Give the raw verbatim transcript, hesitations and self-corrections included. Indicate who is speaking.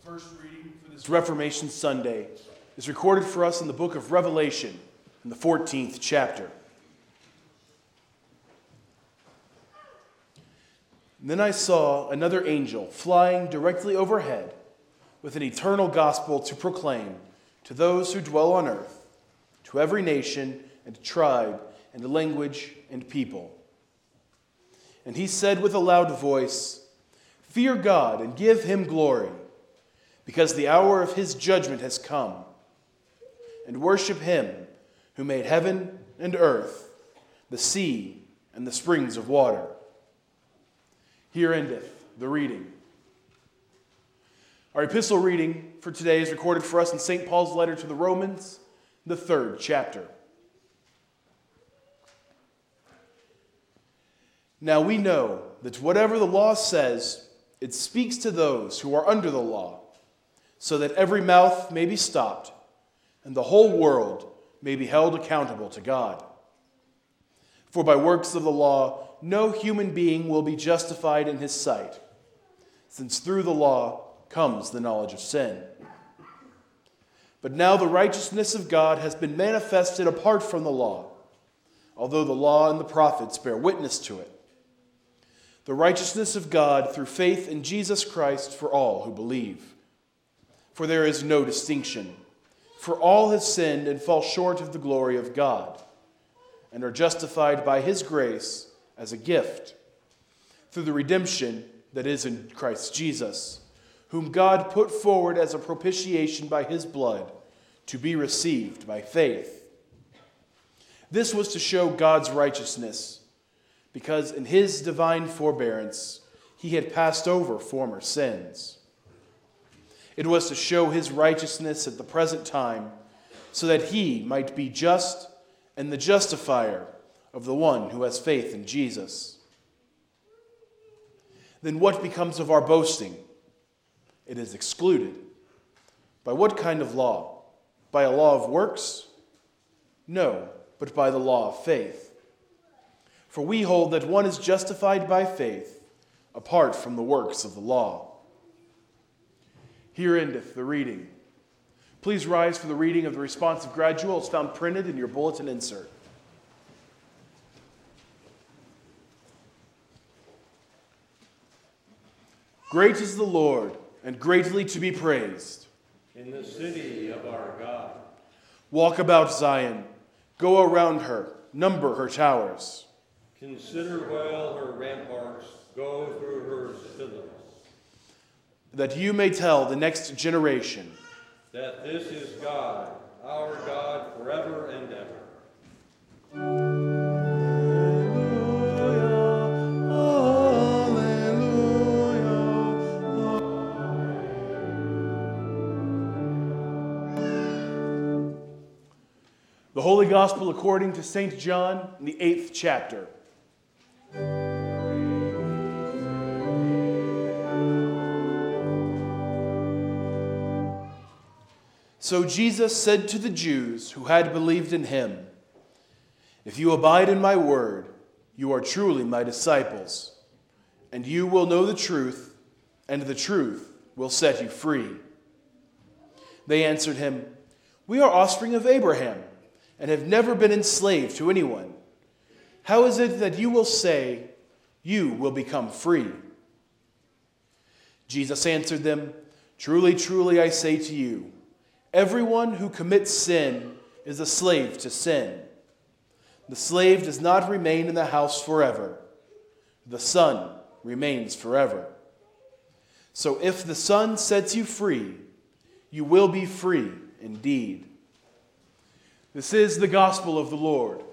Speaker 1: first reading for this Reformation Sunday is recorded for us in the book of Revelation, in the fourteenth chapter. And then I saw another angel flying directly overhead with an eternal gospel to proclaim to those who dwell on earth, to every nation and tribe and language and people. And he said with a loud voice, "Fear God and give him glory, because the hour of his judgment has come. And worship him who made heaven and earth, the sea and the springs of water." Here endeth the reading. Our epistle reading for today is recorded for us in Saint Paul's letter to the Romans, the third chapter. Now we know that whatever the law says, it speaks to those who are under the law, so that every mouth may be stopped, and the whole world may be held accountable to God. For by works of the law, no human being will be justified in his sight, since through the law comes the knowledge of sin. But now the righteousness of God has been manifested apart from the law, although the law and the prophets bear witness to it. The righteousness of God through faith in Jesus Christ for all who believe. For there is no distinction. For all have sinned and fall short of the glory of God, and are justified by his grace as a gift, through the redemption that is in Christ Jesus, whom God put forward as a propitiation by his blood, to be received by faith. This was to show God's righteousness, because in his divine forbearance he had passed over former sins. It was to show his righteousness at the present time, so that he might be just and the justifier of the one who has faith in Jesus. Then what becomes of our boasting? It is excluded. By what kind of law? By a law of works? No, but by the law of faith. For we hold that one is justified by faith, apart from the works of the law. Here endeth the reading. Please rise for the reading of the responsive gradual as found printed in your bulletin insert. Great is the Lord, and greatly to be praised.
Speaker 2: In the city of our God.
Speaker 1: Walk about Zion, go around her, number her towers.
Speaker 2: Consider well her ramparts, go through her citadels.
Speaker 1: That you may tell the next generation
Speaker 2: that this is God, our God, forever and ever.
Speaker 1: The Holy Gospel according to Saint John in the eighth chapter. So Jesus said to the Jews who had believed in him, "If you abide in my word, you are truly my disciples, and you will know the truth, and the truth will set you free." They answered him, "We are offspring of Abraham, and have never been enslaved to anyone. How is it that you will say, 'You will become free'?" Jesus answered them, "Truly, truly, I say to you, everyone who commits sin is a slave to sin. The slave does not remain in the house forever. The Son remains forever. So if the Son sets you free, you will be free indeed." This is the gospel of the Lord.